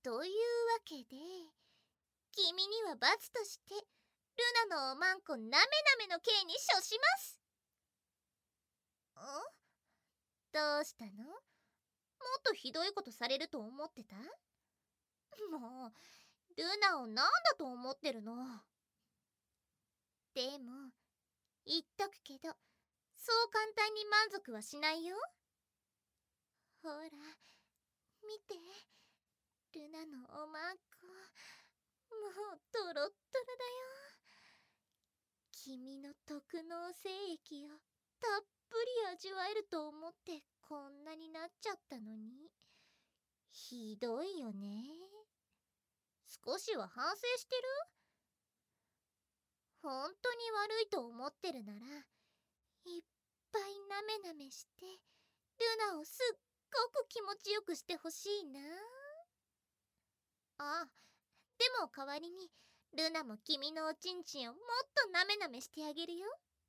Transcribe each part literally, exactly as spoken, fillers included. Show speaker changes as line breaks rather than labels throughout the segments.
というわけで、君には罰としてルナのおまんこなめなめの刑に処します。ん？どうしたの？もっとひどいことされると思ってた？もうルナをなんだと思ってるの？でも言っとくけど、そう簡単に満足はしないよ。ほら見て、ルナのおまんこ、もうトロットロだよ。君の特納精液をたっぷり味わえると思ってこんなになっちゃったのに、ひどいよね。少しは反省してる？本当に悪いと思ってるなら、いっぱいなめなめしてルナをすっごく気持ちよくしてほしいな。あ、でも代わりにルナも君のおちんちんをもっとなめなめしてあげるよ。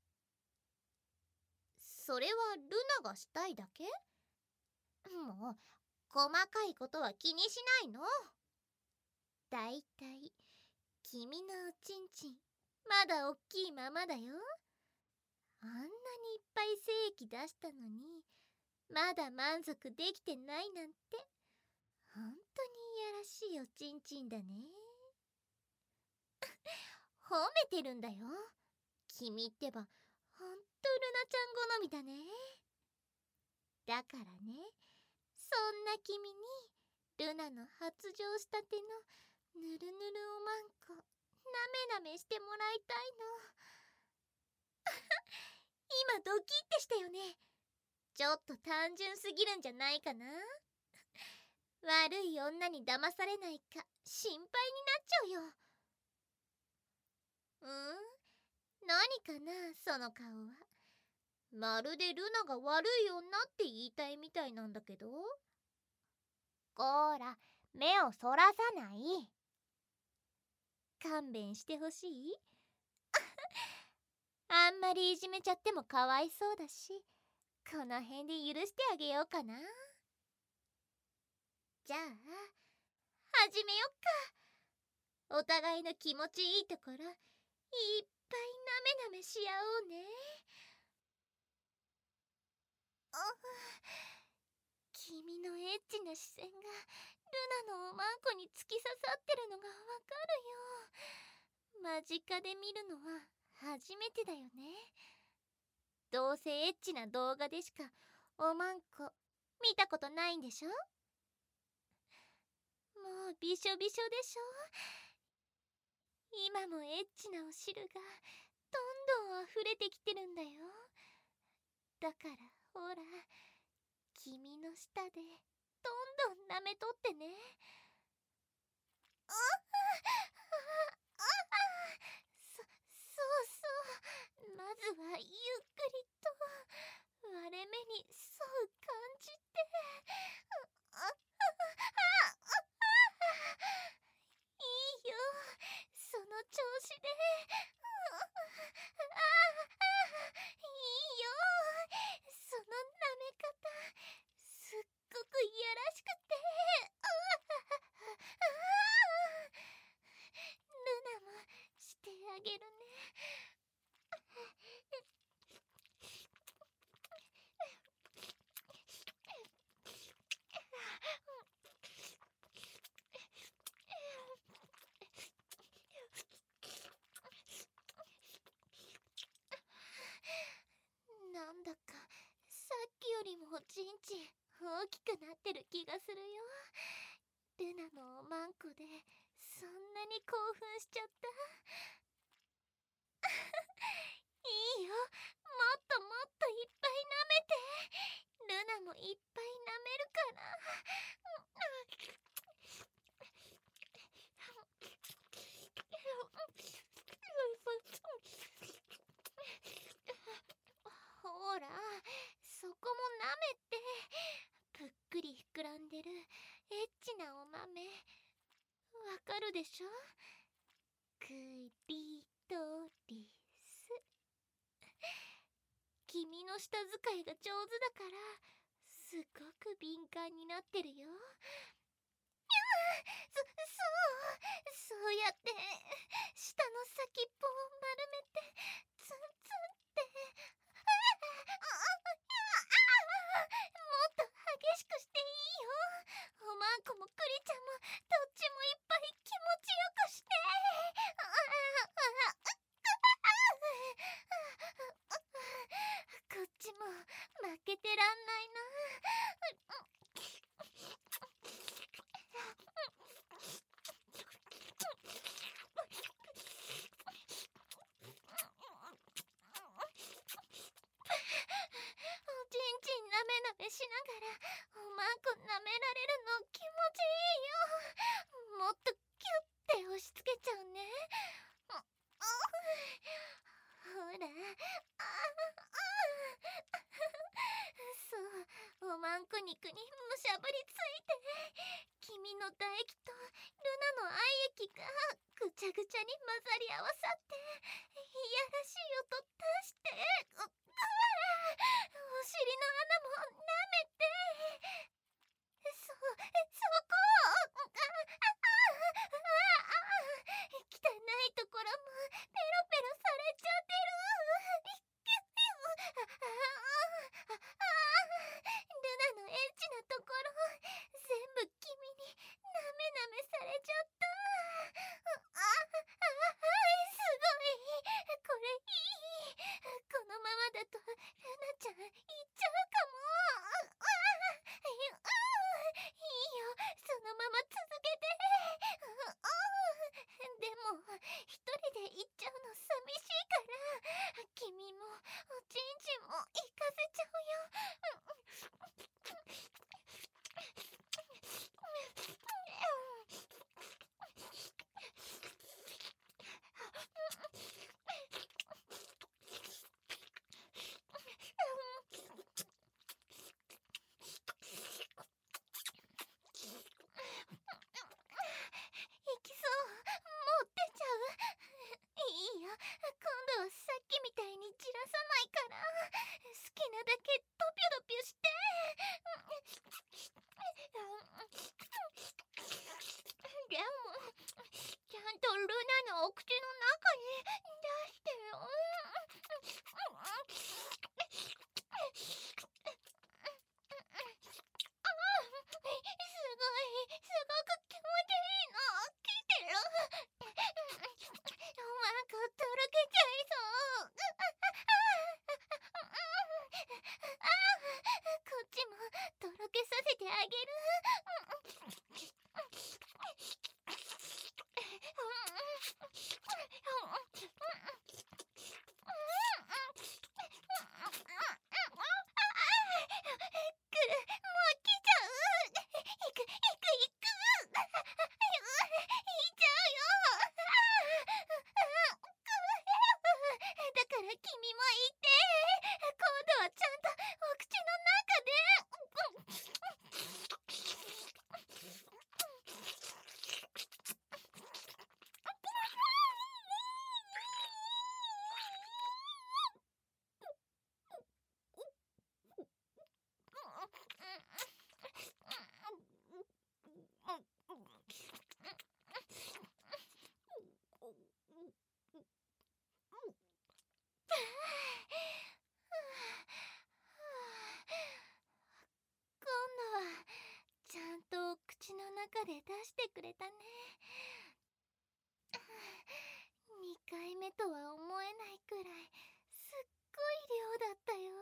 それはルナがしたいだけ？もう細かいことは気にしないの。だいたい君のおちんちんまだおっきいままだよ。あんなにいっぱい精液出したのにまだ満足できてないなんて、ほんとにいやらしいおちんちんだね。褒めてるんだよ。君ってばほんとルナちゃん好みだね。だからね、そんな君にルナの発情したてのぬるぬるおまんこなめなめしてもらいたいの。今ドキッてしたよね。ちょっと単純すぎるんじゃないかな。悪い女に騙されないか心配になっちゃうよ。うん？何かな、その顔は。まるでルナが悪い女って言いたいみたいなんだけど。こーら、目をそらさない。勘弁してほしい？あんまりいじめちゃってもかわいそうだし、この辺で許してあげようかな。じゃあ始めよっか。お互いの気持ちいいところいっぱいなめなめし合おうね。あ、君のエッチな視線がルナのおまんこに突き刺さってるのがわかるよ。間近で見るのは初めてだよね。どうせエッチな動画でしかおまんこ見たことないんでしょ。もうびしょびしょでしょ。今もエッチなお汁がどんどん溢れてきてるんだよ。だからほら、君の舌でどんどん舐めとってね。あっ、あっ、そ、そうそう。まずはゆっくりと割れ目に沿う感じで。あっ、あっ、いいよ、その調子で。いいよ、その舐め方すっごくいやらしくて。ルナもしてあげるね。なんだかさっきよりもおちんちん大きくなってる気がするよ。ルナのおまんこでそんなに興奮しちゃった。いいよ、もっともっといっぱい舐めて。ルナもいっぱい舐めるから。ほら、そこも舐めて。ぷっくり膨らんでるエッチなお豆わかるでしょ。クリトリス。君の舌使いが上手だからすごく敏感になってるよ。 っとキュッて押し付けちゃうね。ほら、あそう、おまんこ肉にむしゃぶりついて、君の唾液とルナの愛液がぐちゃぐちゃに混ざり合わさって、いやらしい音出して、うっお尻の穴も舐めて、そ、そこあ、あ、あ、汚いところもペロペロされちゃってる。ああ、ルナのエッチなところ全部君になめなめされちゃった。ああ、すごい、これいい。このままだとルナちゃん行っちゃうかも。ああ、いいよ、そのまま続けて。でも一人で行っちゃうの寂しいから、君もおちんちんも行かせちゃうよ。行きそう。もう出ちゃう。いいよ、今度はさっきみたいにじらさないから、好きなだけドピョドピョして。でもちゃんとルナのお口の中に出してよ。すごい、すごく気持ちいいの。来てる。おまんことろけちゃいそう。こっちもとろけさせてあげる。来る、もう来ちゃう。行く、行く、行く。行っちゃうよ。だから君も行って。今度はちゃんとお口の中で。今度はちゃんと口の中で出してくれたね。にかいめとは思えないくらいすっごい量だったよ。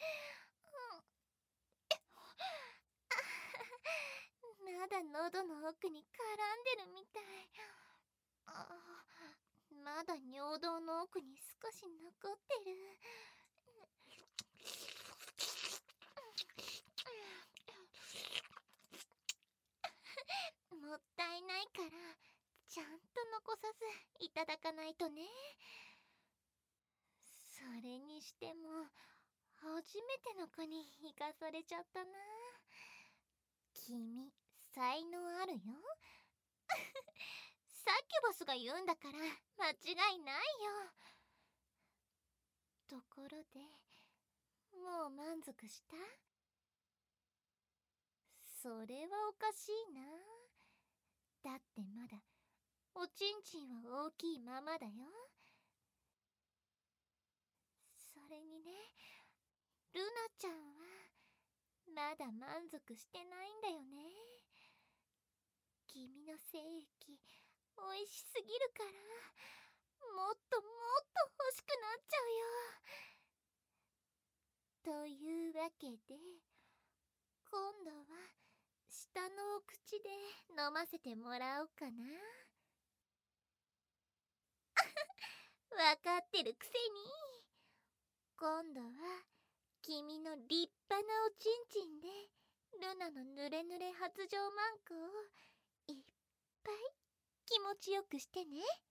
まだ喉の奥に絡んでるみたい。あ、まだ尿道の奥に少し残ってる。もったいないからちゃんと残さずいただかないとね。それにしても初めての子に行かされちゃったな。君才能あるよ。サキュバスが言うんだから間違いないよ。ところでもう満足した？それはおかしいな。だってまだおちんちんは大きいままだよ。それにね、ルナちゃんはまだ満足してないんだよね。君の精液おいしすぎるからもっともっと欲しくなっちゃうよ。というわけで今度は下のお口で飲ませてもらおうかな。わかってるくせに。今度は君の立派なおちんちんでルナのぬれぬれ発情マンコをいっぱい持ちよくしてね。